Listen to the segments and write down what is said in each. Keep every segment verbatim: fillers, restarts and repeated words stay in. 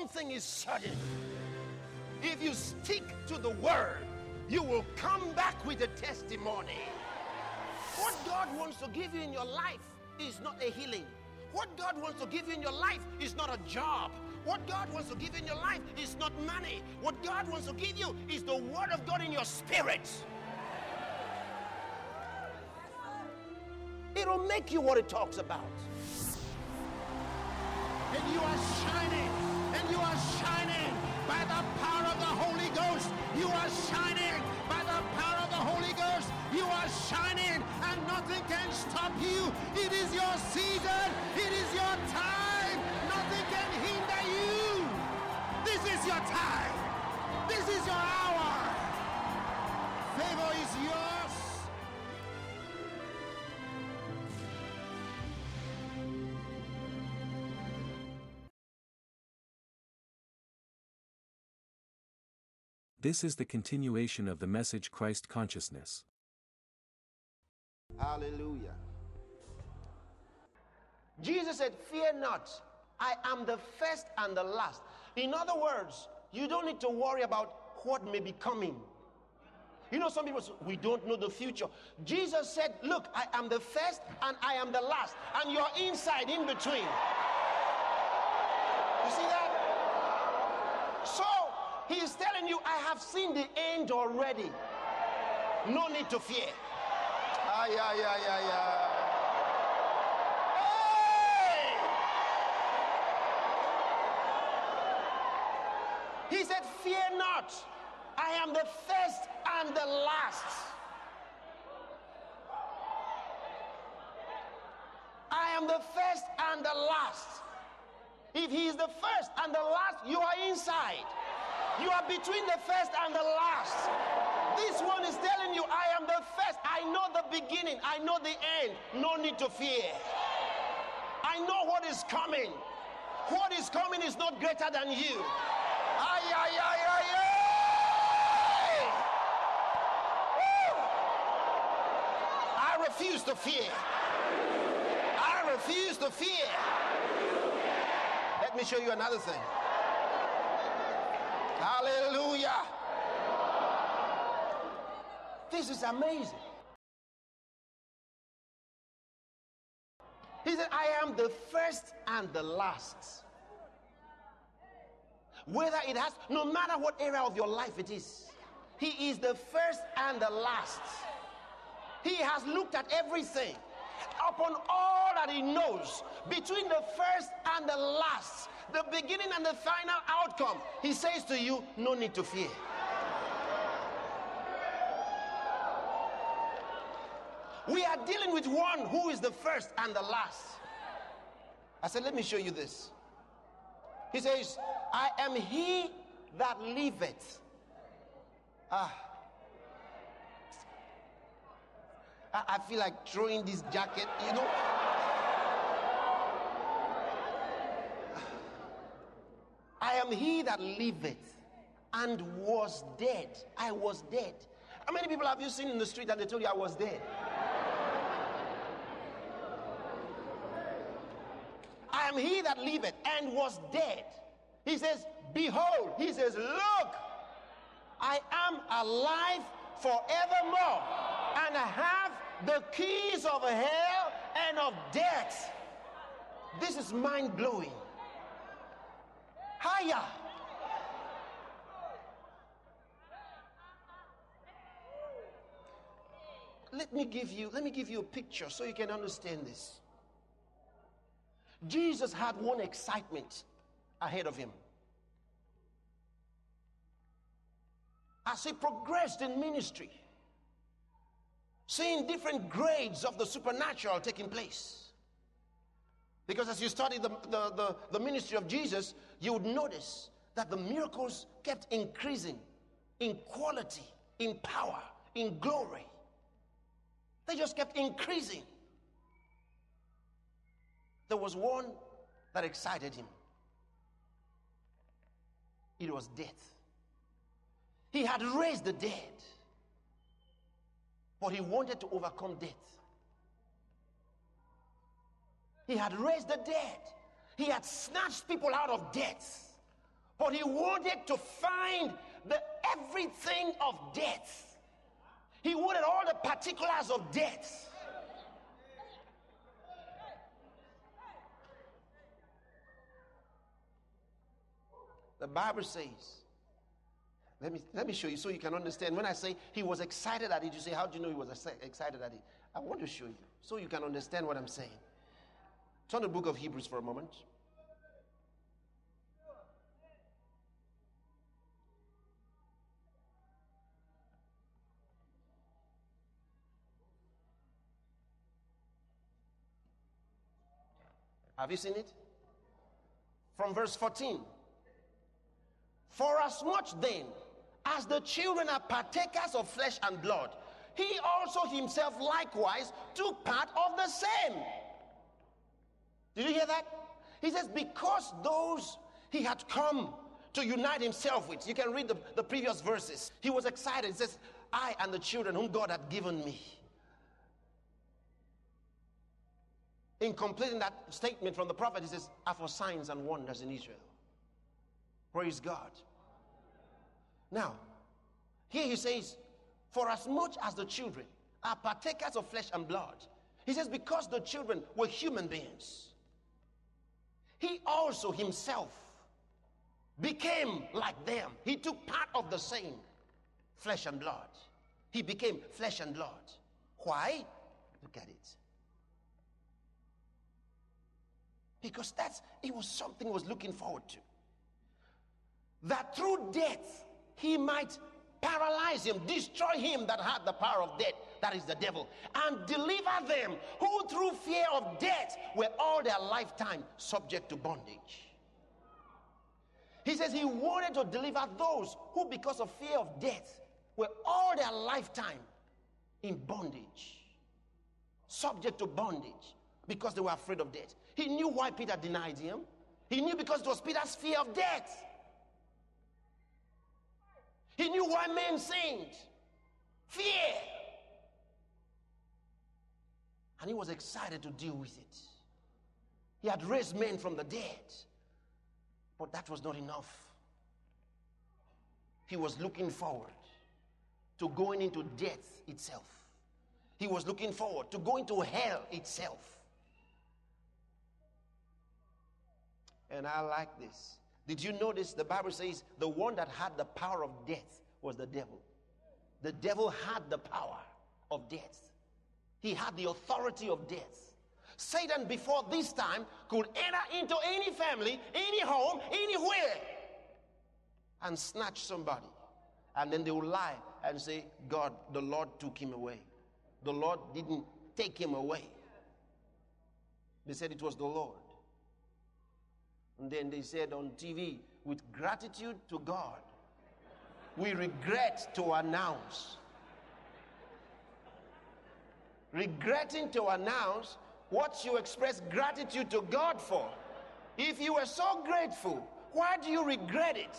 thing is certain. If you stick to the word, you will come back with a testimony. What God wants to give you in your life is not a healing. What God wants to give you in your life is not a job. What God wants to give you in your life is not money. What God wants to give you is the word of God in your spirit. It'll make you what it talks about. And you are shining, and you are shining by the power of the Holy Ghost. You are shining by the power of the Holy Ghost. You are shining, and nothing can stop you. It is your season. It is your time. Nothing can hinder you. This is your time. This is your hour. Favor is yours. This is the continuation of the message Christ Consciousness. Hallelujah. Jesus said, fear not, I am the first and the last. In other words, you don't need to worry about what may be coming. You know, some people say, we don't know the future. Jesus said, look, I am the first and I am the last. And you're inside, in between. You see that? So, he is telling you, I have seen the end already. No need to fear. Ah, yeah, yeah, yeah, yeah. Hey! He said, fear not. I am the first and the last. I am the first and the last. If he is the first and the last, you are inside. You are between the first and the last. This one is telling you, I am the first. I know the beginning. I know the end. No need to fear. I know what is coming. What is coming is not greater than you. Ay, ay, ay, ay, ay. Woo. I refuse to fear. I refuse to fear. Let me show you another thing. Hallelujah. This is amazing. He said, I am the first and the last. Whether it has, no matter what area of your life it is, he is the first and the last. He has looked at everything. Upon all that he knows, between the first and the last, the beginning and the final outcome, he says to you, no need to fear. We are dealing with one who is the first and the last. I said, let me show you this. He says, I am he that liveth. Ah. I feel like throwing this jacket, you know. I am he that liveth and was dead. I was dead. How many people have you seen in the street and they told you I was dead? I am he that liveth and was dead. He says, behold, he says, look, I am alive forevermore, and I have the keys of hell and of death. This is mind-blowing. Higher. Let me give you, let me give you a picture so you can understand this. Jesus had one excitement ahead of him. As he progressed in ministry, seeing different grades of the supernatural taking place. Because as you study the, the, the, the ministry of Jesus, you would notice that the miracles kept increasing in quality, in power, in glory. They just kept increasing. There was one that excited him. It was death. He had raised the dead, but he wanted to overcome death. He had raised the dead. He had snatched people out of death. But he wanted to find the everything of death. He wanted all the particulars of death. The Bible says, let me, let me show you so you can understand. When I say he was excited at it, you say, how do you know he was excited at it? I want to show you so you can understand what I'm saying. Turn to the book of Hebrews for a moment. Have you seen it? From verse fourteen. For as much then as the children are partakers of flesh and blood, he also himself likewise took part of the same. Did you hear that? He says, because those he had come to unite himself with. You can read the, the previous verses. He was excited. He says, I and the children whom God had given me. In completing that statement from the prophet, he says, are for signs and wonders in Israel. Praise God. Now, here he says, for as much as the children are partakers of flesh and blood, he says, because the children were human beings, he also himself became like them. He took part of the same flesh and blood. He became flesh and blood. Why? Look at it. Because that's, it was something he was looking forward to. That through death, he might paralyze him, destroy him that had the power of death, that is the devil, and deliver them who through fear of death were all their lifetime subject to bondage. He says he wanted to deliver those who because of fear of death were all their lifetime in bondage, subject to bondage, because they were afraid of death. He knew why Peter denied him. He knew because it was Peter's fear of death. He knew why men sinned. Fear. And he was excited to deal with it. He had raised men from the dead. But that was not enough. He was looking forward to going into death itself. He was looking forward to going to hell itself. And I like this. Did you notice the Bible says the one that had the power of death was the devil? The devil had the power of death. He had the authority of death. Satan before this time could enter into any family, any home, anywhere and snatch somebody. And then they will lie and say, God, the Lord took him away. The Lord didn't take him away. They said it was the Lord. And then they said on T V, with gratitude to God, we regret to announce. Regretting to announce what you express gratitude to God for. If you were so grateful, why do you regret it?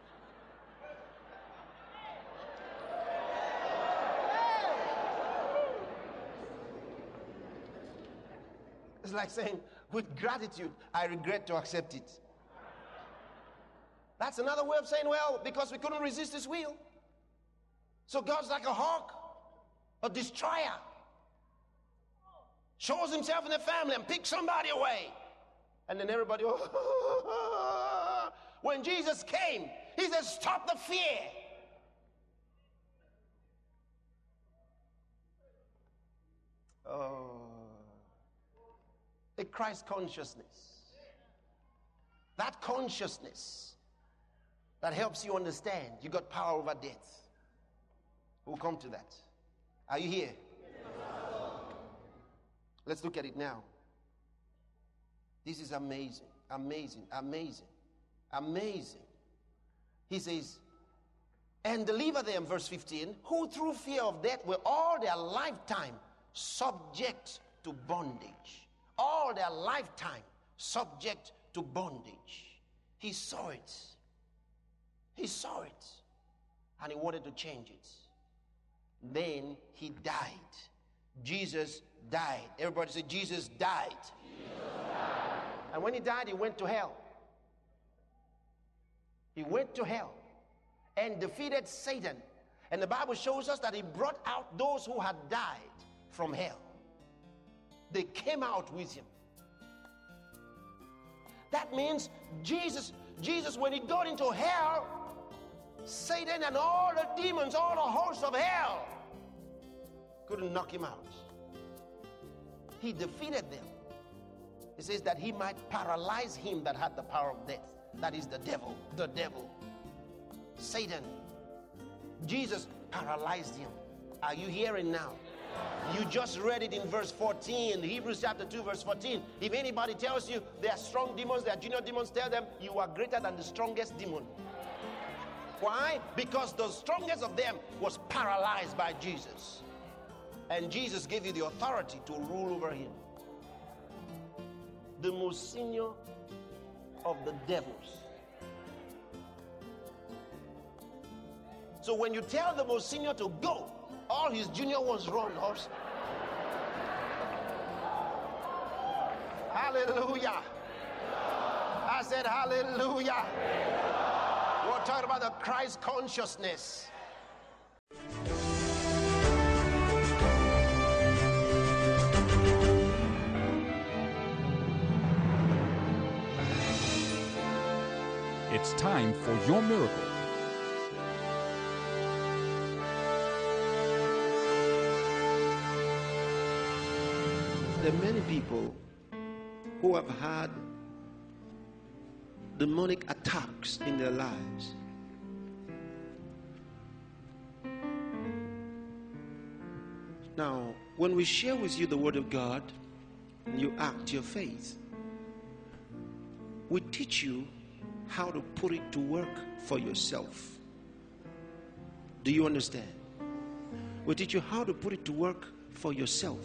It's like saying, with gratitude, I regret to accept it. That's another way of saying, well, because we couldn't resist his will. So God's like a hawk, a destroyer. Shows himself in the family and picks somebody away. And then everybody, oh. When Jesus came, he said, stop the fear. Oh. A Christ consciousness. That consciousness that helps you understand you got power over death. We'll come to that. Are you here? Yes. Let's look at it now. This is amazing, amazing, amazing, amazing. He says, and deliver them, verse fifteen, who through fear of death were all their lifetime subject to bondage. All their lifetime subject to bondage. He saw it. He saw it. And he wanted to change it. Then he died. Jesus died. Everybody say, Jesus died. Jesus died. And when he died, he went to hell. He went to hell and defeated Satan. And the Bible shows us that he brought out those who had died from hell. They came out with him. That means Jesus, Jesus, when he got into hell, Satan and all the demons, all the hosts of hell couldn't knock him out. He defeated them. It says that he might paralyze him that had the power of death. That is the devil, the devil, Satan. Jesus paralyzed him. Are you hearing now? You just read it in verse fourteen, Hebrews chapter two, verse fourteen. If anybody tells you they are strong demons, they are junior demons, tell them you are greater than the strongest demon. Why? Because the strongest of them was paralyzed by Jesus. And Jesus gave you the authority to rule over him. The most senior of the devils. So when you tell the most senior to go, all his junior ones run also. Hallelujah. I said hallelujah. We're talking about the Christ consciousness. It's time for your miracle. There are many people who have had demonic attacks in their lives. Now, when we share with you the Word of God, and you act your faith, we teach you how to put it to work for yourself. Do you understand? We teach you how to put it to work for yourself.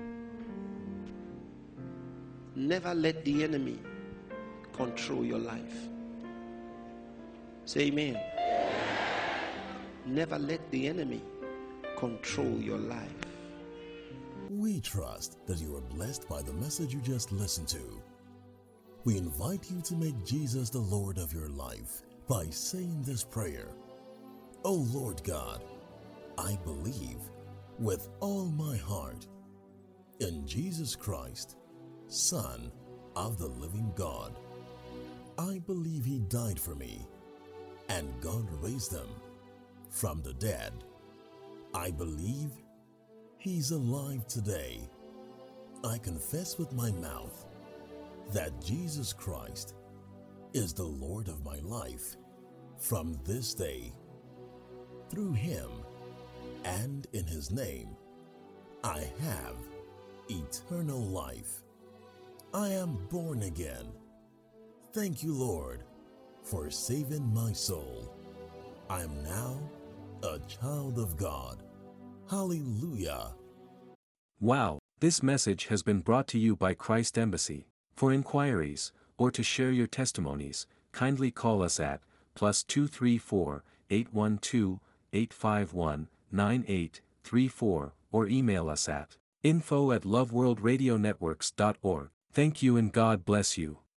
Never let the enemy control your life. Say amen. Never let the enemy control your life. We trust that you are blessed by the message you just listened to. We invite you to make Jesus the Lord of your life by saying this prayer. Oh Lord God, I believe with all my heart in Jesus Christ, Son of the living God. I believe he died for me and God raised him from the dead. I believe he's alive today. I confess with my mouth that Jesus Christ is the Lord of my life from this day. Through him and in his name, I have eternal life. I am born again. Thank you, Lord, for saving my soul. I am now a child of God. Hallelujah. Wow, this message has been brought to you by Christ Embassy. For inquiries, or to share your testimonies, kindly call us at plus two three four, eight one two, eight five one, nine eight three four or email us at info at loveworldradionetworks dot org. Thank you and God bless you.